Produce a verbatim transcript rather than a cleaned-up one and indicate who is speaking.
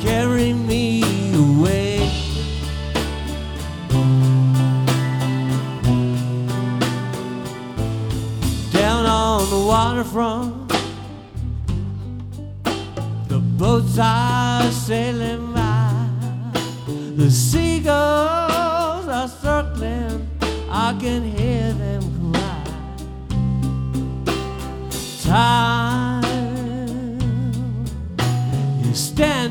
Speaker 1: carry me away. Down on the waterfront, the boats are sailing by, the seagulls are circling, I can hear them